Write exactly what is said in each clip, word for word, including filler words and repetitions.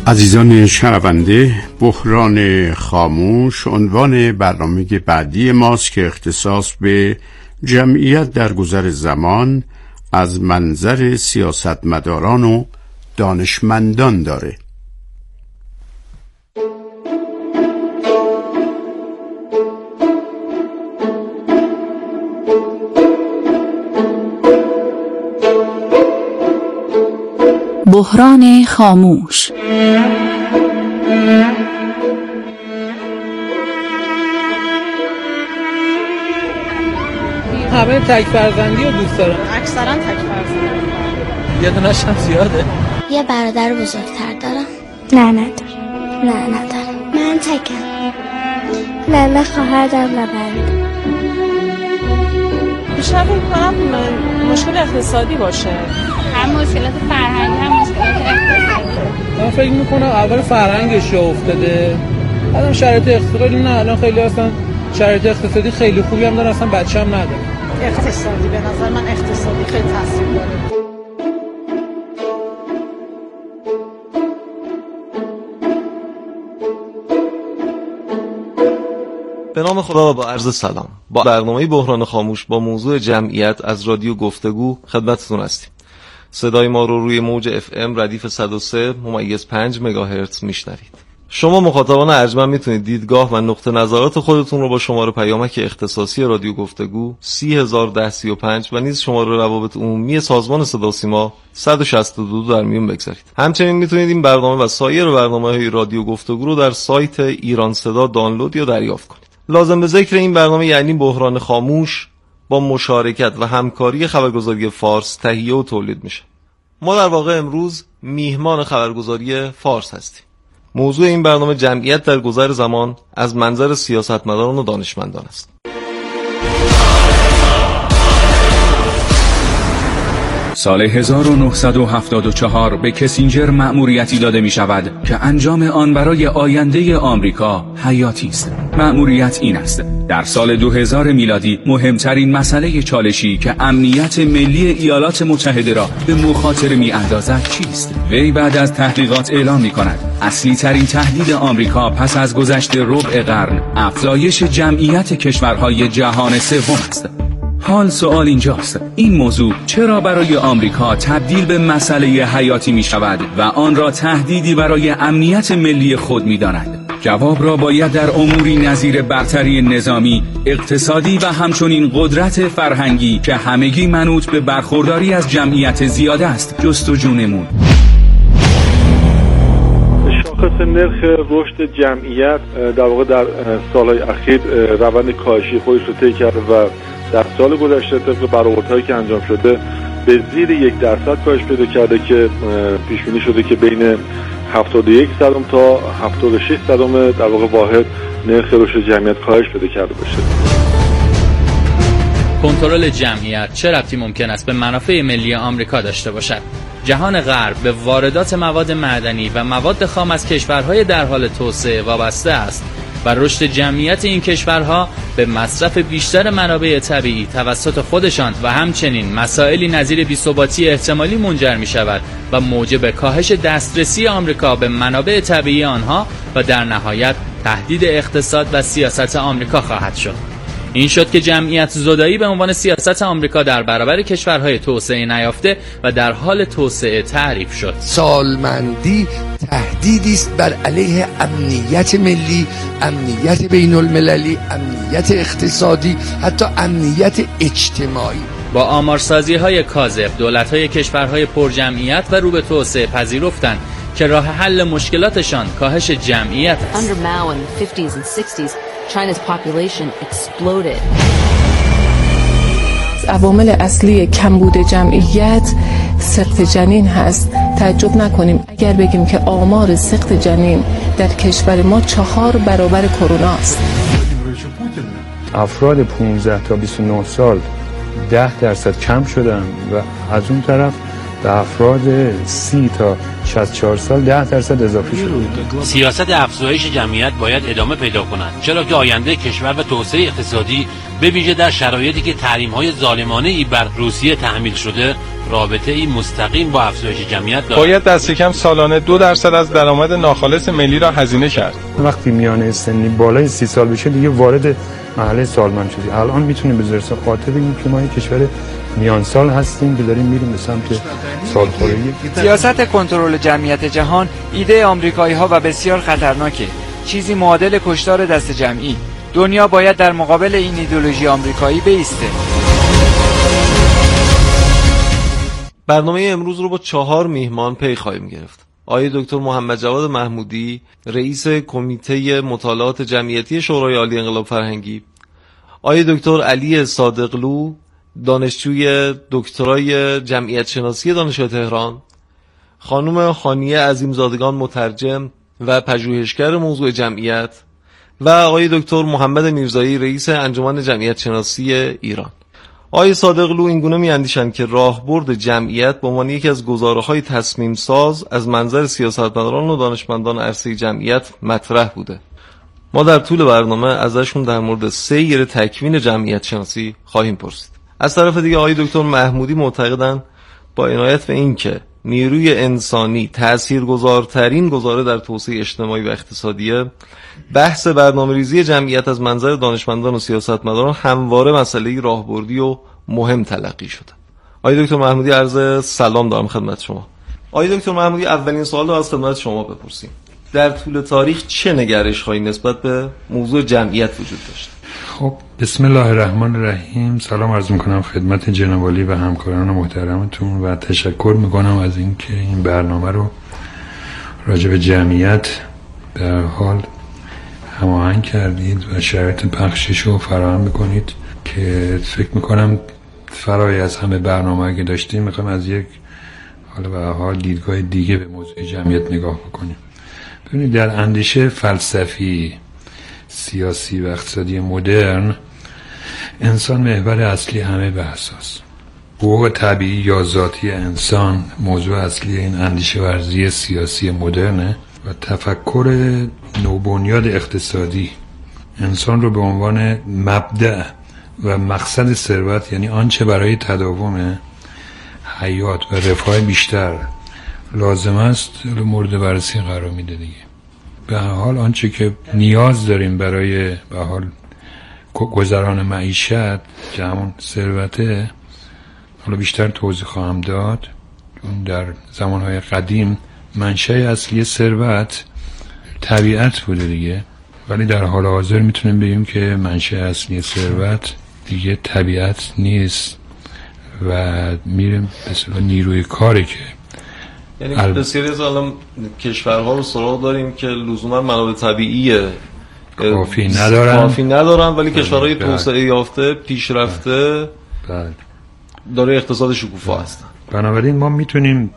عزیزان شنونده، بحران خاموش عنوان برنامه بعدی ماست که اختصاص به جمعیت در گذر زمان از منظر سیاستمداران و دانشمندان داره. بحران خاموش. همه تک فرزندی رو دوست دارن. اکثرا تک فرزندی. یه دونش هم زیاده. یه برادر بزرگتر دارم. نه ندارم. نه ندارم. من تکم. نه نه خواهر دارم نه برادر. بیشتر فکر کنم مشکل اقتصادی باشه. هم مشکلات فرهنگی هم مشکلات اقتصادی. من فکر میکنم اول فرهنگش افتاده. الان شرایط اقتصادی نه، الان خیلی هستن شرایط اقتصادی خیلی خوبی هم دارن، اصلا بچه هم نداره. اقتصادی به نظر من اقتصادی خیلی تاثیر داره. به نام خدا و با عرض سلام. با برنامه بحران خاموش با موضوع جمعیت از رادیو گفتگو خدمتتون هستیم. صدای ما رو روی موج اف ام ردیف صد و سه ممیز پنج مگاهرتز میشنوید. شما مخاطبان ارجمند میتونید دیدگاه و نقطه نظرات خودتون رو با شماره پیامک اختصاصی رادیو گفتگو سی هزار و ده سی و پنج و نیز شماره روابط عمومی سازمان صدا و سیما صد و شصت و دو در میون بگذارید. همچنین میتونید این برنامه و سایر برنامه‌های رادیو گفتگو رو در سایت ایران صدا دانلود یا دریافت کنید. لازم به ذکر این برنامه یعنی بحران خاموش با مشارکت و همکاری خبرگزاری فارس تهیه و تولید میشه. ما در واقع امروز میهمان خبرگزاری فارس هستیم. موضوع این برنامه جمعیت در گذر زمان از منظر سیاستمداران و دانشمندان است. سال هزار و نهصد و هفتاد و چهار به کسینجر مأموریتی داده می شود که انجام آن برای آینده آمریکا حیاتی است. مأموریت این است: در سال دو هزار میلادی مهمترین مسئله چالشی که امنیت ملی ایالات متحده را به مخاطره می اندازد چیست؟ وی بعد از تحقیقات اعلام می کند اصلی ترین تهدید آمریکا پس از گذشت ربع قرن افزایش جمعیت کشورهای جهان سوم است. حال سوال اینجاست: این موضوع چرا برای آمریکا تبدیل به مسئله حیاتی می شود و آن را تهدیدی برای امنیت ملی خود می داند؟ جواب را باید در اموری نظیر برتری نظامی، اقتصادی و همچنین قدرت فرهنگی که همگی منوط به برخورداری از جمعیت زیاده است جستجو نمود. شاخص نرخ رشد جمعیت در واقع در سالهای اخیر روند کاهشی خودش رو طی کرده و در سال گذشته طبق برآوردهایی که انجام شده به زیر یک درصد کاهش پیدا کرده که پیش بینی شده که بین هفتاد و یک صدم تا هفتاد و شش صدم در واقع واحد نرخ رشد جمعیت کاهش پیدا کرده باشه. کنترل جمعیت چه ربطی ممکن است به منافع ملی آمریکا داشته باشد؟ جهان غرب به واردات مواد معدنی و مواد خام از کشورهای در حال توسعه وابسته است و رشد جمعیت این کشورها به مصرف بیشتر منابع طبیعی توسط خودشان و همچنین مسائلی نظیر بی‌ثباتی احتمالی منجر می شود و موجب کاهش دسترسی آمریکا به منابع طبیعی آنها و در نهایت تهدید اقتصاد و سیاست آمریکا خواهد شد. این شد که جمعیت زدایی به عنوان سیاست آمریکا در برابر کشورهای توسعه نیافته و در حال توسعه تعریف شد. سالمندی تهدیدی است بر علیه امنیت ملی، امنیت بین المللی، امنیت اقتصادی، حتی امنیت اجتماعی. با آمارسازی های کاذب دولت‌های کشورهای پرجمعیت و رو به توسعه پذیرفتند که راه حل مشکلاتشان کاهش جمعیت است. Under Mao in the fifties and sixties, China's population exploded. عوامل اصلی کمبود جمعیت سقط جنین هست. تعجب نکنیم اگر بگیم که آمار سقط جنین در کشور ما چهار برابر کرونا است. افراد پانزده تا بیست و نه سال ده درصد کم شدن و از اون طرف به افراد سی تا شصت و چهار سال ده درصد اضافه شده. سیاست افزایش جمعیت باید ادامه پیدا کند، چرا که آینده کشور و توسعه اقتصادی به ویژه در شرایطی که تحریم‌های ظالمانه ای بر روسیه تحمیل شده رابطه ای مستقیم با افزایش جمعیت دارد. باید دست کم سالانه دو درصد از درآمد ناخالص ملی را هزینه کرد. وقتی میانه سنی بالای سی سال بشه دیگه وارد مرحله سالمند شدی. الان میتونیم به ذرس خاطر بگیم که ما یک کشور میان سال هستیم که داریم میریم به سمت سالخورگی. سیاست کنترل جمعیت جهان ایده آمریکایی‌ها و بسیار خطرناکه. چیزی معادل کشتار دست جمعی. دنیا باید در مقابل این ایدئولوژی آمریکایی بایسته. برنامه امروز رو با چهار میهمان پی خواهیم گرفت. آقای دکتر محمد جواد محمودی، رئیس کمیته مطالعات جمعیتی شورای عالی انقلاب فرهنگی، آقای دکتر علی صادقلو، دانشجوی دکترای جمعیت شناسی دانشگاه تهران، خانم خانیه عظیمزادگان، مترجم و پژوهشگر موضوع جمعیت، و آقای دکتر محمد میرزایی، رئیس انجمن جمعیت شناسی ایران. آقای صادقلو اینگونه می‌اندیشند که راهبرد جمعیت به عنوان یکی از گزاره‌های تصمیم ساز از منظر سیاستمداران و دانشمندان عرصه جمعیت مطرح بوده. ما در طول برنامه ازشون در مورد سیر تکوین جمعیت شناسی خواهیم پرسید. از طرف دیگه آقای دکتر محمودی معتقدند با عنایت به این که نیروی انسانی تاثیرگذارترین گزاره در توسعه اجتماعی و اقتصادیه، بحث برنامه‌ریزی جمعیت از منظر دانشمندان و سیاستمداران همواره مسئله راهبردی و مهم تلقی شده. آقای دکتر محمودی، عرض سلام دارم خدمت شما. آقای دکتر محمودی، اولین سوال رو از خدمت شما بپرسیم. در طول تاریخ چه نگرش‌هایی نسبت به موضوع جمعیت وجود داشت؟ خب بسم الله الرحمن الرحیم. سلام عرض میکنم خدمت جناب عالی و همکاران محترمتون و تشکر میکنم از اینکه این برنامه رو راجع به جمعیت به هر حال هماهنگ کردید و شرایط پخشش رو فراهم میکنید که فکر میکنم فرای از همه برنامه که داشتیم میخوام از یک حالا به هر حال دیدگاه دیگه به موضوع جمعیت نگاه بکنیم. ببینید در اندیشه فلسفی، سیاسی و اقتصادی مدرن انسان محور اصلی همه بحث است. حقوق طبیعی یا ذاتی انسان موضوع اصلی این اندیشه ورزی سیاسی مدرنه و تفکر نوبنیاد اقتصادی انسان رو به عنوان مبدأ و مقصد ثروت، یعنی آنچه برای تداوم حیات و رفاه بیشتر لازم است، مورد بررسی قرار میده دیگه. به هر حال آنچه که نیاز داریم برای به حال گذران معیشت که همون ثروته، حالا بیشتر توضیح خواهم داد. در زمانهای قدیم منشأ اصلی ثروت طبیعت بوده دیگه، ولی در حال حاضر میتونیم بگیم که منشأ اصلی ثروت دیگه طبیعت نیست و میریم به نیروی کاری که یعنی ال... بسیاری از الان کشورها رو سراغ داریم که لزوما منابع طبیعی کافی ندارن کافی ندارن ولی کشورهای توسعه یافته پیشرفته داره اقتصاد شکوفا هستن. بنابراین ما میتونیم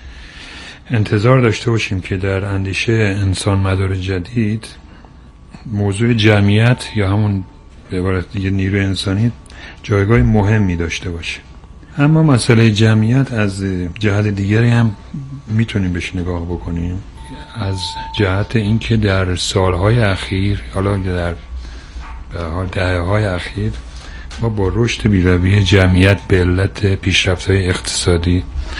انتظار داشته باشیم که در اندیشه انسان مدار جدید موضوع جمعیت یا همون به عبارت دیگه نیروی انسانی جایگاه مهمی داشته باشه. اما مسئله جمعیت از جهت دیگری هم میتونیم بهش نگاه بکنیم، از جهت اینکه در سالهای اخیر، حالا در به حال دهه‌های اخیر، ما با رشد بی‌رویه جمعیت به علت پیشرفت‌های اقتصادی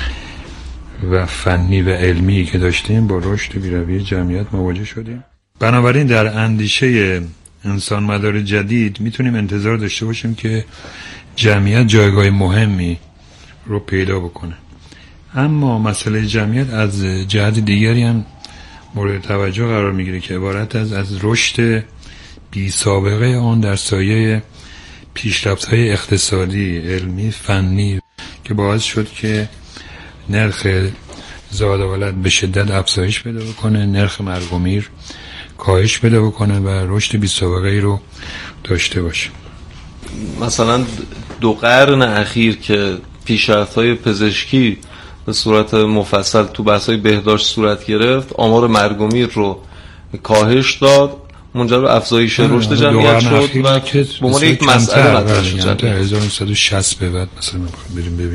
و فنی و علمی که داشتیم با رشد بی‌رویه جمعیت مواجه شدیم. بنابراین در اندیشه انسان مدار جدید میتونیم انتظار داشته باشیم که جمعیت جایگاه مهمی رو پیدا بکنه. اما مسئله جمعیت از جهت دیگری هم مورد توجه قرار میگیره که عبارت از از رشد بی سابقه آن در سایه پیشرفت‌های اقتصادی، علمی، فنی که باعث شد که نرخ زاد و ولد به شدت افزایش پیدا بکنه، نرخ مرگ و میر کاهش پیدا بکنه و رشد بی سابقه رو داشته باشه. مثلا دو قرن اخیر که پیشرفت‌های پزشکی به صورت مفصل تو بحث‌های بهداشت صورت گرفت، آمار مرگ و میر رو کاهش داد، منجر به افزایش رشد جمعیت شد و به عنوان یک مسئله مطرح شد. تا هزار و نهصد و شصت به بعد مثلا بریم ببینیم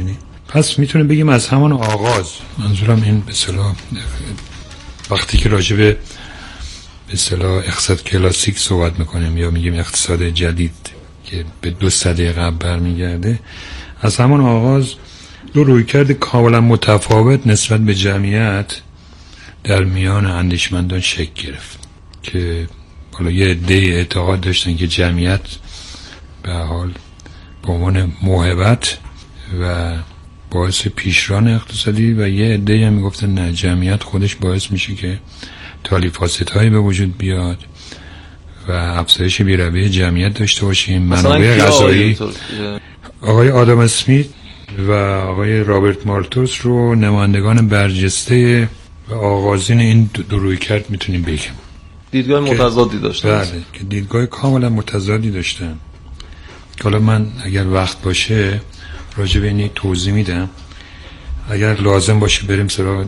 پس میتونیم بگیم از همان آغاز، منظورم این به اصطلاح وقتی که راجع به به اصطلاح اقتصاد کلاسیک صحبت میکنیم یا میگیم اقتصاد جدید که به دو سده قبل برمیگرده، از همان آغاز دو رویکرد کاملا متفاوت نسبت به جمعیت در میان اندیشمندان شکل گرفت که حالا یه عده اعتقاد داشتن که جمعیت به حال به عنوان موهبت و باعث پیشران اقتصادی و یه عده هم میگفتن نه، جمعیت خودش باعث میشه که تالیفاست‌هایی به وجود بیاد و افزایش بی‌رویه جمعیت داشته باشیم. منابع غذایی آقای آدم اسمیت و آقای رابرت مالتوس رو نمایندگان برجسته و آغازین این دو رویکرد میتونیم بگیم. دیدگاه متضادی داشتن. بله، که دیدگاه کاملا متضادی داشتن. حالا من اگر وقت باشه راجع به این توضیح میدم، اگر لازم باشه بریم سراغ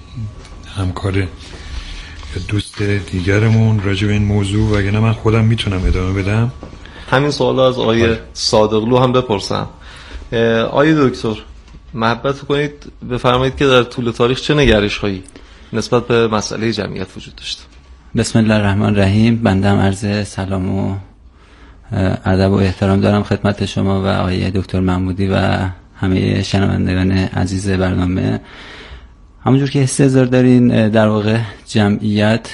همکار دوست دیگرمون راجع به این موضوع، و اگر نه من خودم میتونم ادامه بدم. همین سوال از آقای صادقلو هم بپرسم. آقای دکتر محبت کنید بفرمایید که در طول تاریخ چه نگرش‌هایی نسبت به مسئله جمعیت وجود داشته؟ بسم الله الرحمن الرحیم. بنده هم عرض سلام و ادب و احترام دارم خدمت شما و آقای دکتر محمودی و همه شنوندگان عزیز برنامه. همونجور که استحضار دارین، در واقع جمعیت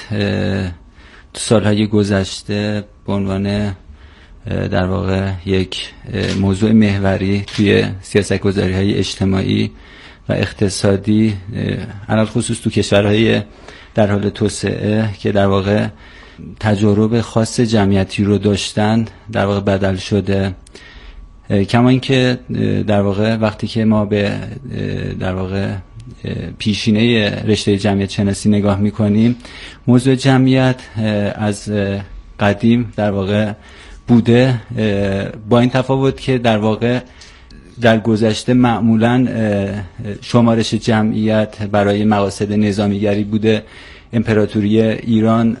تو سالهای گذشته به عنوان در واقع یک موضوع محوری توی سیاست‌گذاری های اجتماعی و اقتصادی، علل خصوص تو کشورهای در حال توسعه که در واقع تجارب خاص جمعیتی رو داشتن در واقع بدل شده. کما اینکه در واقع وقتی که ما به در واقع پیشینه رشته جمعیت شناسی نگاه میکنیم، موضوع جمعیت از قدیم در واقع بوده، با این تفاوت که در واقع در گذشته معمولاً شمارش جمعیت برای مقاصد نظامیگری بوده. امپراتوری ایران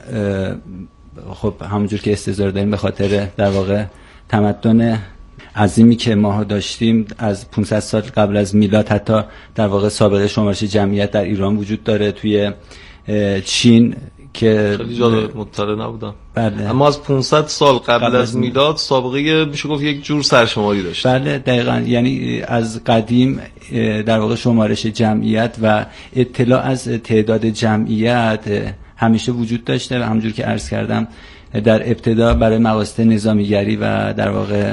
خب همونجور که استحضار داریم به خاطر در واقع تمدن عظیمی که ما داشتیم از پانصد سال قبل از میلاد، حتی در واقع سابقه شمارش جمعیت در ایران وجود داره. توی چین که خیلی جالب مطلع نبودم. بله. اما از پانصد سال قبل, قبل از میلاد سابقه میشه گفت یک جور سرشماری داشت. بله دقیقاً، یعنی از قدیم در واقع شمارش جمعیت و اطلاع از تعداد جمعیت همیشه وجود داشته و همونجور که عرض کردم در ابتدا برای مقاصد نظامیگری و در واقع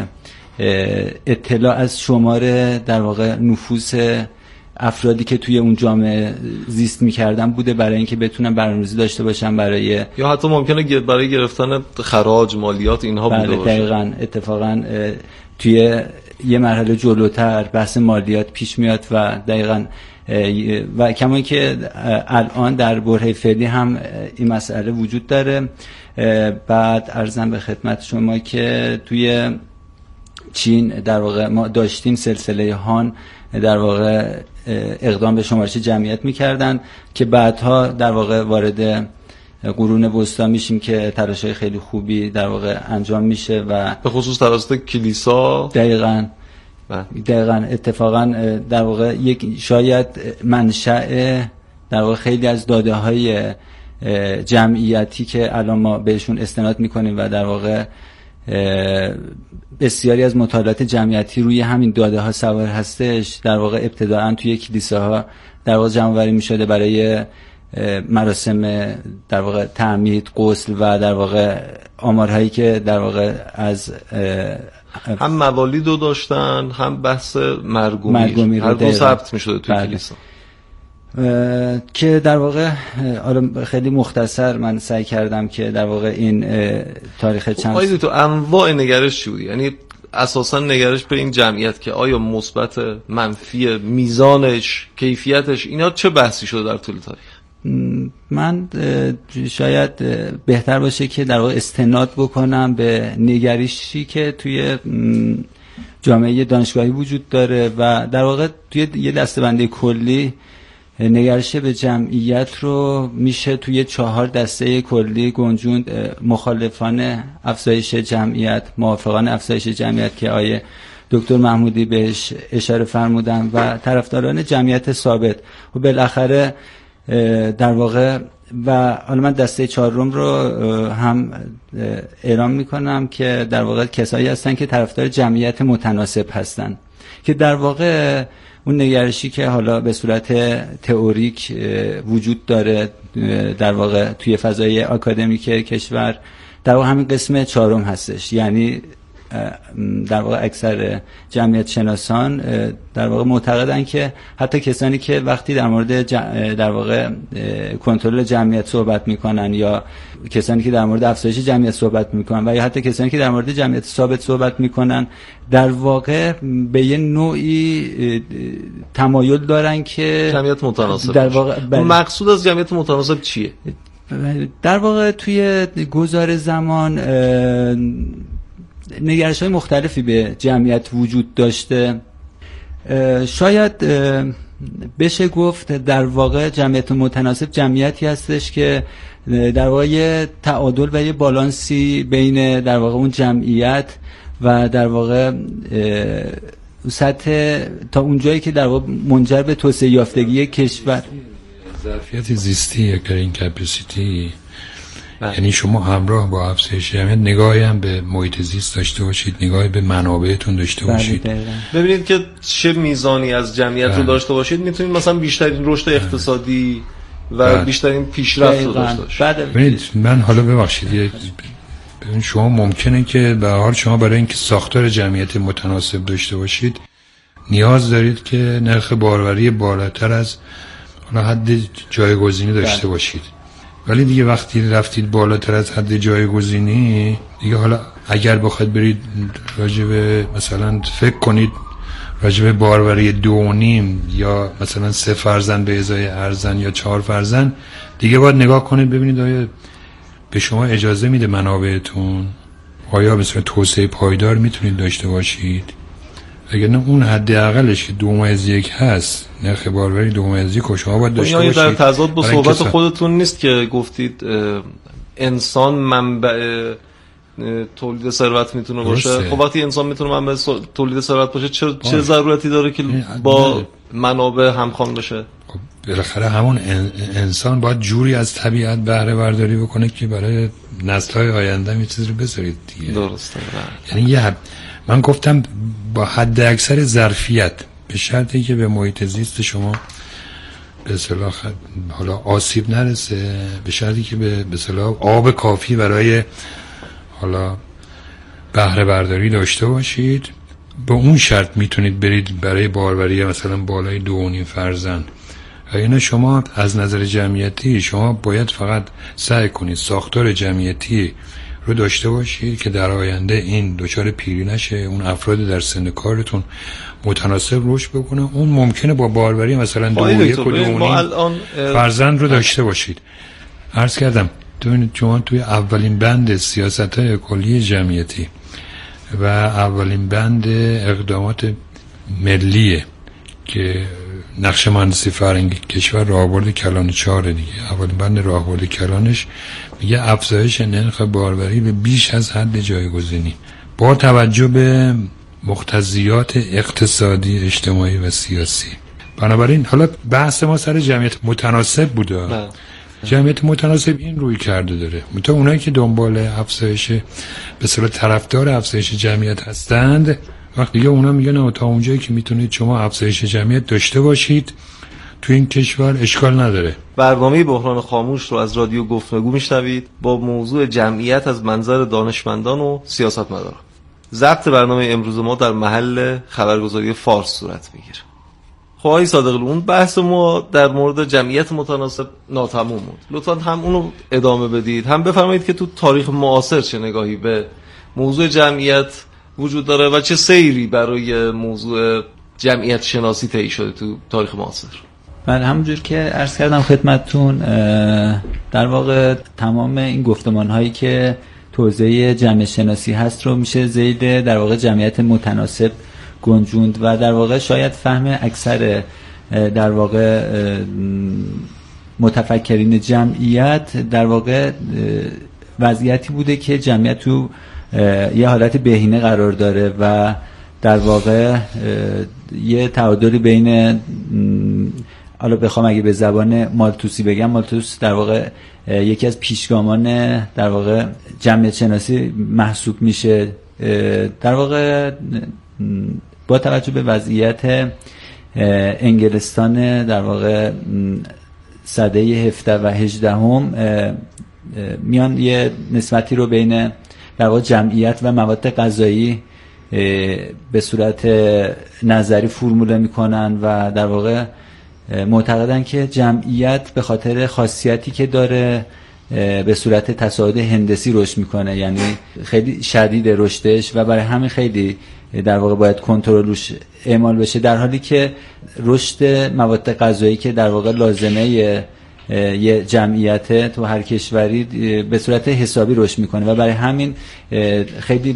اطلاع از شمار در واقع نفوس افرادی که توی اون جامعه زیست می‌کردن بوده، برای اینکه بتونن برنامه‌ریزی داشته باشن برای یا حتی ممکنه برای گرفتن خراج، مالیات اینها بوده باشه. دقیقاً. اتفاقاً توی یه مرحله جلوتر بحث مالیات پیش میاد و دقیقاً و کما که الان در برهه فعلی هم این مسئله وجود داره. بعد عرضم به خدمت شما که توی چین در واقع ما داشتیم سلسله هان در واقع اقدام به شمارش جمعیت میکردن که بعدها در واقع وارد قرون وسطا میشیم که تلاش‌های خیلی خوبی در واقع انجام میشه و به خصوص توسط کلیسا. دقیقاً دقیقاً اتفاقاً در واقع یک شاید منشأ در واقع خیلی از داده‌های جمعیتی که الان ما بهشون استناد میکنیم و در واقع بسیاری از مطالعات جمعیتی روی همین داده ها سوار هستش، در واقع ابتداعا توی کلیساها در واقع جمع‌آوری می‌شده برای مراسم در واقع تعمید، غسل و در واقع آمارهایی که در واقع از هم موالیدو داشتن هم بحث مرگومی هر دو ثبت می‌شده توی کلیسا. که در واقع خیلی مختصر من سعی کردم که در واقع این تاریخ چند آیا تو انواع نگرش چی بود؟ یعنی اساسا نگرش به این جمعیت که آیا مثبت، منفی، میزانش، کیفیتش، اینا چه بحثی شده در طول تاریخ؟ من شاید بهتر باشه که در واقع استناد بکنم به نگرشی که توی جامعه دانشگاهی وجود داره و در واقع توی یه دسته‌بندی کلی نگرش به جمعیت رو میشه توی چهار دسته کلی گنجوند: مخالفان افزایش جمعیت، موافقان افزایش جمعیت که آیه دکتر محمودی بهش اشاره فرمودن و طرفداران جمعیت ثابت و بالاخره در واقع و حالا من دسته چهارم رو هم اعلام میکنم که در واقع کسایی هستن که طرفدار جمعیت متناسب هستن که در واقع اون نگرشی که حالا به صورت تئوریک وجود داره در واقع توی فضای آکادمیک کشور در واقع همین قسم چهارم هستش. یعنی در واقع اکثر جمعیت شناسان در واقع معتقدن که حتی کسانی که وقتی در مورد در واقع کنترل جمعیت صحبت میکنن یا کسانی که در مورد افزایش جمعیت صحبت میکنن و یا حتی کسانی که در مورد جمعیت ثابت صحبت میکنن در واقع به یه نوعی تمایل دارن که جمعیت متناسب در واقع بل... مقصود از جمعیت متناسب چیه؟ در واقع توی گذار زمان نگرش های مختلفی به جمعیت وجود داشته. شاید بشه گفت در واقع جمعیت متناسب جمعیتی هستش که در واقع یه تعادل و یه بالانسی بین در واقع اون جمعیت و در واقع سطح تا اونجایی که در واقع منجر به توسعه یافتگی کشور ظرفیت زیستی یا کرینگ کپاسیتی. یعنی شما همراه با افزایش جمعیت نگاهی هم به محیط زیست داشته باشید، نگاهی به منابعتون داشته باشید. ببینید که چه میزانی از جمعیت رو داشته باشید میتونید مثلا بیشترین رشد اقتصادی و بله. بیشترین پیشرفت رو داشته باشید. ببینید من حالا ببخشید ببین شما ممکنه که به هر حال شما برای اینکه ساختار جمعیت متناسب داشته باشید نیاز دارید که نرخ باروری بالاتر از حالا حد جایگزینی داشته بله. باشید. ولی دیگه وقتی رفتید بالاتر از حد جایگزینی دیگه حالا اگر بخواید برید راجب مثلا فکر کنید راجب باروری دو و نیم یا مثلا سه فرزند به ازای ارزن یا چهار فرزند دیگه باید نگاه کنید ببینید آیا به شما اجازه میده منابعتون، آیا به صورت توسعه پایدار میتونید داشته باشید. اگر نه اون حد اقلش که دو از یک هست نرخ باروری دو از یک شما باید داشته باشید. در تضاد با صحبت خودتون نیست که گفتید انسان منبع تولید ثروت میتونه باشه. خب وقتی انسان میتونه منبع تولید ثروت باشه چه چه ضرورتی داره که با منابع همخوان بشه؟ خب بالاخره همون انسان باید جوری از طبیعت بهره برداری بکنه که برای نسل‌های آینده می چیزی رو بذارید دیگه. درسته. یعنی یه من گفتم با حد اکثر ظرفیت به شرطی که به محیط زیست شما به اصطلاح حالا آسیب نرسه، به شرطی که به به اصطلاح آب کافی برای حالا بهره برداری داشته باشید، با اون شرط میتونید برید برای باروری مثلا بالای دو و نیم فرزند. اینا شما از نظر جمعیتی شما باید فقط سعی کنید ساختار جمعیتی رو داشته باشید که در آینده این دچار پیری نشه، اون افراد در سن کارتون متناسب رشد بکنه. اون ممکنه با باروری مثلا دو و یک و دو و نیم فرزند رو داشته باشید. عرض کردم ببینید شما توی اولین بند سیاست‌های کلی جمعیتی و اولین بند اقدامات ملیه که نقشه مهندسی فرهنگی کشور راهبرد کلان چهاره دیگه، اولین بند راهبرد کلانش میگه افزایش نرخ باروری به بیش از حد جایگزینی با توجه به مقتضیات اقتصادی، اجتماعی و سیاسی. بنابراین حالا بحث ما سر جمعیت متناسب بوده. جمعیت متناسب این روی کرده داره. متا اونایی که دنبال افزایش به صورت طرفدار افزایش جمعیت هستند وقتی دیگه اونا میگن تا اونجایی که میتونید شما افزایش جمعیت داشته باشید تو این کشور اشکال نداره. برنامه بحران خاموش رو از رادیو گفتگو میشنوید با موضوع جمعیت از منظر دانشمندان و سیاستمداران. ضبط برنامه امروز ما در محل خبرگزاری فارس صورت میگیره. خب آقای صادقی، اون بحث ما در مورد جمعیت متناسب ناتمام بود. لطفاً هم اونو ادامه بدید، هم بفرمایید که تو تاریخ معاصر چه نگاهی به موضوع جمعیت وجود داره و چه سیری برای موضوع جمعیت شناسی طی شده تو تاریخ معاصر. من همونجور که عرض کردم خدمتتون در واقع تمام این گفتمان هایی که توزیع جمعیت شناسی هست رو میشه زید در واقع جمعیت متناسب گنجوند و در واقع شاید فهم اکثر در واقع متفکرین جمعیت در واقع وضعیتی بوده که جمعیت تو یه حالت بهینه قرار داره و در واقع یه تعادلی بین، حالا بخوام اگه به زبان مالتوسی بگم، مالتوس در واقع یکی از پیشگامان در واقع جمعیت شناسی محسوب میشه. در واقع با توجه به وضعیت انگلستان در واقع سده هفده و هجدهم میان یه نسبتی رو بین در واقع جمعیت و مواد غذایی به صورت نظری فرموله میکنن و در واقع معتقدن که جمعیت به خاطر خاصیتی که داره به صورت تصاعد هندسی رشد میکنه، یعنی خیلی شدید رشدش و برای همین خیلی در واقع باید کنترل روش اعمال بشه، در حالی که رشد مواد غذایی که در واقع لازمه یه جمعیت تو هر کشوری به صورت حسابی رشد میکنه و برای همین خیلی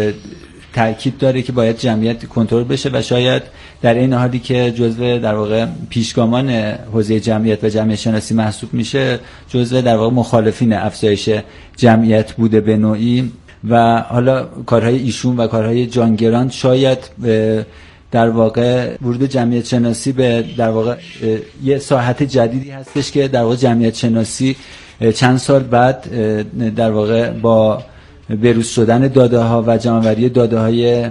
تأکید داره که باید جمعیت کنترل بشه و شاید در این حالی که جزء در واقع پیشگامان حوزه جمعیت و جمعیت شناسی محسوب میشه، جزء در واقع مخالفین افزایش جمعیت بوده به نوعی و حالا کارهای ایشون و کارهای جان گرانت شاید در واقع ورود جمعیت شناسی به در واقع یه ساحت جدیدی هستش که در واقع جمعیت شناسی چند سال بعد در واقع با بروز شدن داده ها و جمع‌آوری داده های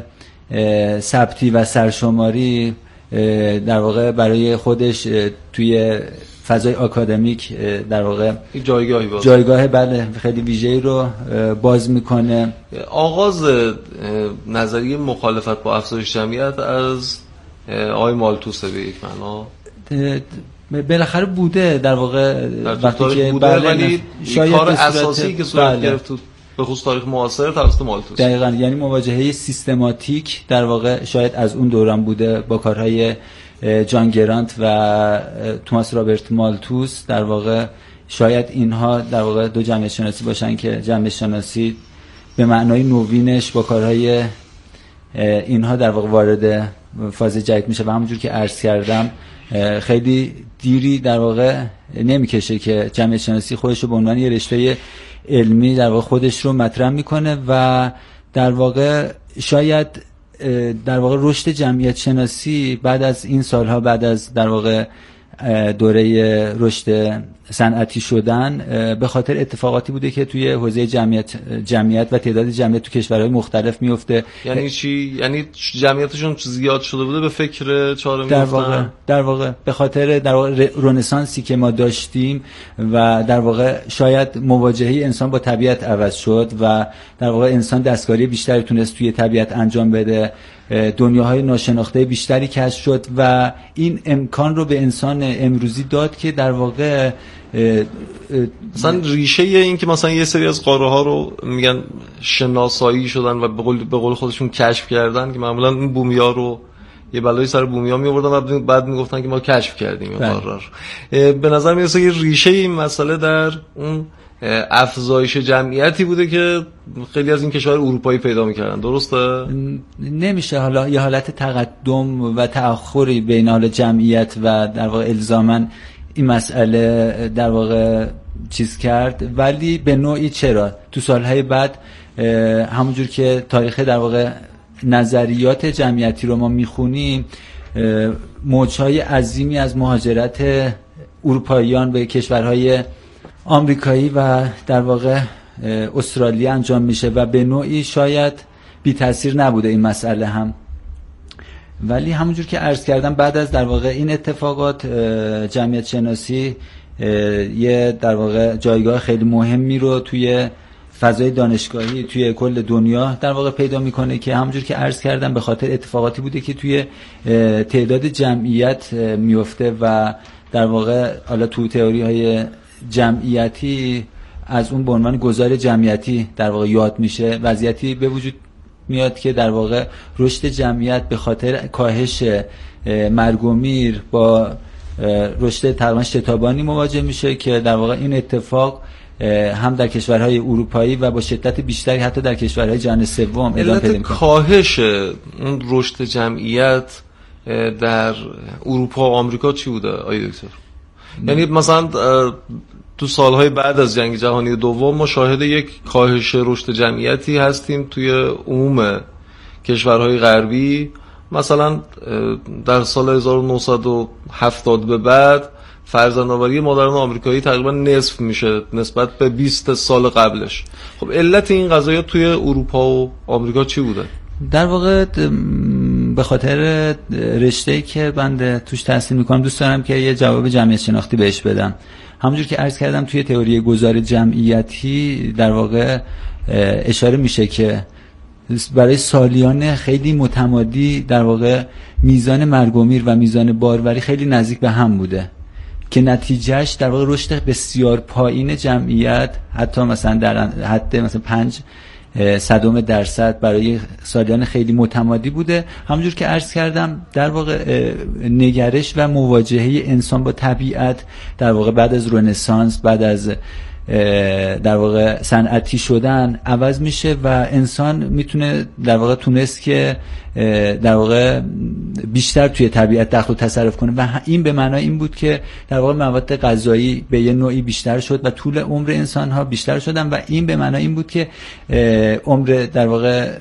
ثبتی و سرشماری در واقع برای خودش توی فضای آکادمیک در واقع جایگاهی باز جایگاه بله خیلی ویژه‌ای رو باز میکنه. آغاز نظریه مخالفت با افزایش جمعیت از آقای مالتوس به یک معنا بالاخره بوده در واقع وقتی که بوده، ولی کار اساسی که صورت گرفت تو به خصوص تاریخ معاصر توسط مالتوس. دقیقاً، یعنی مواجهه سیستماتیک در واقع شاید از اون دوران بوده با کارهای جان گرانت و توماس رابرت مالتوس. در واقع شاید اینها در واقع دو جمعیت شناسی باشن که جمعیت شناسی به معنای نوینش با کارهای اینها در واقع وارد فاز جدید میشه و همونجور که عرض کردم خیلی دیری در واقع نمیکشه که جمعیت شناسی خودش رو به عنوان یه رشته علمی در واقع خودش رو مطرح میکنه و در واقع شاید در واقع رشد جمعیت شناسی بعد از این سالها، بعد از در واقع دوره رشد صنعتی شدن، به خاطر اتفاقاتی بوده که توی حوزه جمعیت جمعیت و تعداد جمعیت تو کشورهای مختلف میفته. یعنی چی؟ یعنی جمعیتشون زیاد شده بوده به فکر چاره میفتن؟ در واقع در واقع به خاطر در واقع رنسانسی که ما داشتیم و در واقع شاید مواجهه انسان با طبیعت عوض شد و در واقع انسان دستکاری بیشتری تونست توی طبیعت انجام بده، دنیاهای ناشناخته بیشتری کشف شد و این امکان رو به انسان امروزی داد که در واقع مثلا ریشه این که مثلا یه سری از قاره ها رو میگن شناسایی شدن و به قول به قول خودشون کشف کردن که معمولا این بومیا رو یه بلایی سر بومیا میآوردن و بعد میگفتن که ما کشف کردیم این قاره رو. به نظر میرسه یه ریشه این مسئله در اون افزایش جمعیتی بوده که خیلی از این کشورهای اروپایی پیدا میکردن. درسته؟ نمیشه حالا یه حالت تقدم و تأخری بین حال جمعیت و در واقع الزاماً این مسئله در واقع چیز کرد، ولی به نوعی چرا تو سالهای بعد همونجور که تاریخ در واقع نظریات جمعیتی رو ما میخونیم، موجهای عظیمی از مهاجرت اروپاییان به کشورهای آمریکایی و در واقع استرالیا انجام میشه و به نوعی شاید بی تاثیر نبوده این مسئله هم، ولی همونجور که عرض کردم بعد از در واقع این اتفاقات جمعیت شناسی یه در واقع جایگاه خیلی مهمی رو توی فضای دانشگاهی توی کل دنیا در واقع پیدا میکنه که همونجور که عرض کردم به خاطر اتفاقاتی بوده که توی تعداد جمعیت میفته و در واقع حالا تو تئوری های جمعیتی از اون به عنوان گذار جمعیتی در واقع یاد میشه، وضعیتی به وجود میاد که در واقع رشد جمعیت به خاطر کاهش مرگ و میر با رشد تقریبا شتابانی مواجه میشه که در واقع این اتفاق هم در کشورهای اروپایی و با شدت بیشتری حتی در کشورهای جهان سوم ادامه پیدا میکنه. کاهش اون رشد جمعیت در اروپا و آمریکا چی بوده آقای دکتر؟ یعنی مثلا تو سالهای بعد از جنگ جهانی دوم ما شاهد یک کاهش رشد جمعیتی هستیم توی عموم کشورهای غربی مثلا در سال هزار و نهصد و هفتاد به بعد فرزندآوری مادران آمریکایی تقریبا نصف میشه نسبت به بیست سال قبلش. خب علت این قضایا توی اروپا و آمریکا چی بوده؟ در واقع به خاطر رشته‌ای که بنده توش تحصیل میکنم دوست دارم که یه جواب جمعیت شناختی بهش بدم. همونجور که عرض کردم توی تئوری گذار جمعیتی در واقع اشاره میشه که برای سالیان خیلی متمادی در واقع میزان مرگ و میر و میزان باروری خیلی نزدیک به هم بوده که نتیجهش در واقع رشد بسیار پایین جمعیت حتی مثلا در حد مثلا پنج صدم درصد برای سالیان خیلی متمادی بوده. همونجور که عرض کردم در واقع نگرش و مواجهه انسان با طبیعت در واقع بعد از رنسانس، بعد از در واقع صنعتی شدن عوض میشه و انسان میتونه در واقع تونست که در واقع بیشتر توی طبیعت دخل و تصرف کنه و این به معنای این بود که در واقع مواد غذایی به یه نوعی بیشتر شد و طول عمر انسان ها بیشتر شدن و این به معنای این بود که عمر در واقع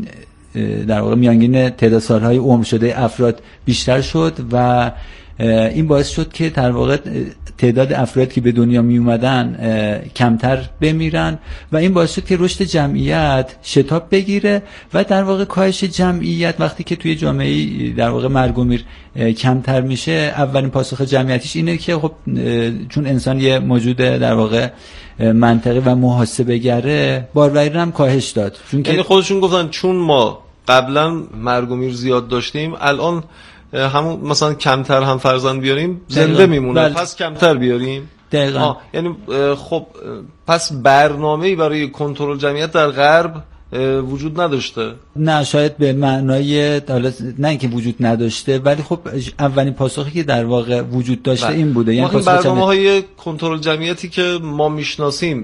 در واقع میانگین تعداد سالهای عمر شده افراد بیشتر شد و این باعث شد که در واقع تعداد افرادی که به دنیا می اومدن کمتر بمیرن و این باعث شد که رشد جمعیت شتاب بگیره و در واقع کاهش جمعیت وقتی که توی جامعه در واقع مرگ و میر کمتر میشه اولین پاسخ جمعیتیش اینه که خب چون انسان یه موجود در واقع منطقی و محاسبه گره باروری هم کاهش داد. چون یعنی خودشون گفتن چون ما قبلا مرگ و میر زیاد داشتیم الان همون مثلا کمتر هم فرزند بیاریم زنده میمونه بله. پس کمتر بیاریم دقیقاً. یعنی خب پس برنامه‌ای برای کنترل جمعیت در غرب وجود نداشته؟ نه شاید به معنای نه اینکه وجود نداشته ولی خب اولین پاسخی که در واقع وجود داشته بله. این بوده. یعنی برنامه‌های کنترل جمعیتی که ما میشناسیم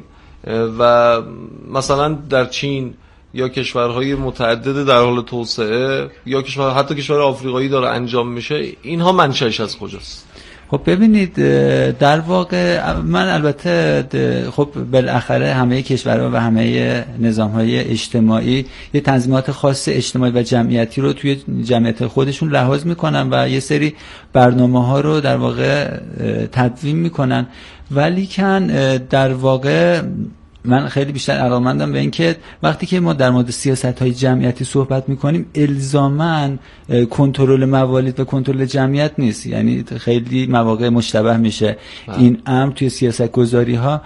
و مثلا در چین یا کشورهای متعدد در حال توسعه یا کشور حتی کشور آفریقایی داره انجام میشه اینها منشأش از کجاست؟ خب ببینید در واقع من البته خب بالاخره همه کشورها و همه نظام‌های اجتماعی یه تنظیمات خاص اجتماعی و جمعیتی رو توی جمعیت خودشون لحاظ میکنن و یه سری برنامه‌ها رو در واقع تدوین میکنن ولی کن در واقع من خیلی بیشتر علاقه‌مندم به این که وقتی که ما در مورد سیاست‌های جمعیتی صحبت می‌کنیم الزاماً کنترل موالید و کنترل جمعیت نیست. یعنی خیلی مواقع مشتبه میشه آه. این امر توی سیاست‌گذاری‌ها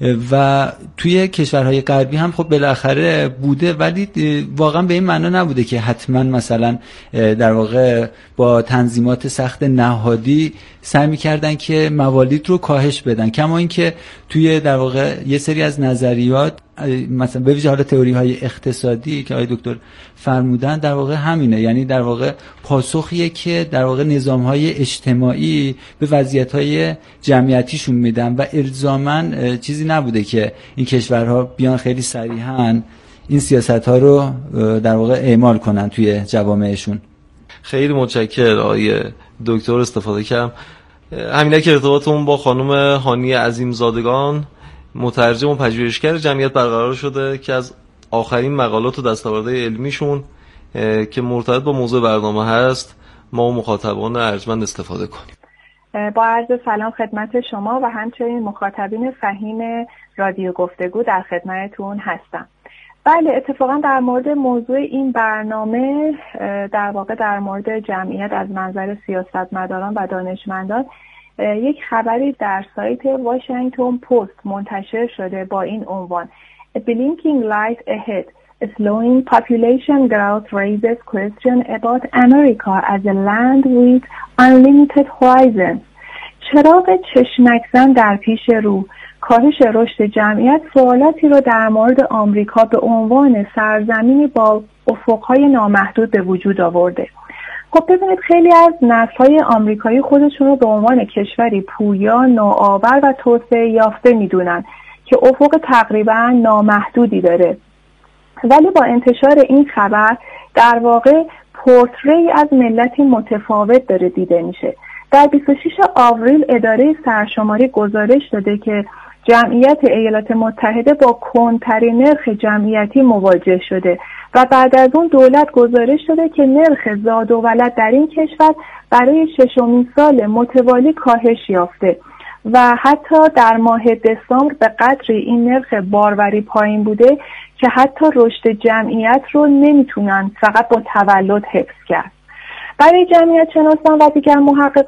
و توی کشورهای غربی هم خب بالاخره بوده ولی واقعا به این معنا نبوده که حتما مثلا در واقع با تنظیمات سخت نهادی سعی می‌کردن که موالید رو کاهش بدن. کما اینکه توی در واقع یه سری از نظریات مثلا به ویژه حالا تئوری های اقتصادی که آقای دکتر فرمودن در واقع همینه. یعنی در واقع پاسخیه که در واقع نظام های اجتماعی به وضعیت های جمعیتیشون میدن و الزاماً چیزی نبوده که این کشورها بیان خیلی صریحاً این سیاست ها رو در واقع اعمال کنن توی جوامعشون. خیلی متشکرم آقای دکتر استفاده کردم. همینه که ارتباطمون با خانم هانی عظیمزادگان مترجم و پژوهشگر جمعیت برقرار شده که از آخرین مقالات و دستاوردهای علمیشون که مرتبط با موضوع برنامه هست ما و مخاطبان ارجمند استفاده کنیم. با عرض سلام خدمت شما و همچنین مخاطبین فهیم رادیو گفتگو در خدمتتون هستم. بله اتفاقا در مورد موضوع این برنامه در واقع در مورد جمعیت از منظر سیاستمداران و دانشمندان یک خبری در سایت واشنگتن پست منتشر شده با این عنوان A blinking light ahead. A slowing population growth raises question about America as a land with unlimited horizons. چراغ چشمک زن در پیش رو، کاهش رشد جمعیت سوالاتی رو در مورد آمریکا به عنوان سرزمینی با افقهای نامحدود به وجود آورده. خب ببینید خیلی از نسل‌های آمریکایی خودشون رو به عنوان کشوری پویا، نوآور و توسعه یافته میدونن که افق تقریبا نامحدودی داره. ولی با انتشار این خبر در واقع پورتری از ملتی متفاوت داره دیده میشه. در بیست و شش آوریل اداره سرشماری گزارش داده که جمعیت ایالات متحده با کندترین نرخ جمعیتی مواجه شده و بعد از اون دولت گزارش داده که نرخ زاد و ولد در این کشور برای ششمین سال متوالی کاهش یافته و حتی در ماه دسامبر به قدری این نرخ باروری پایین بوده که حتی رشد جمعیت رو نمیتونن فقط با تولد حفظ کرد. برای جمعیت شناسان و دیگر محققان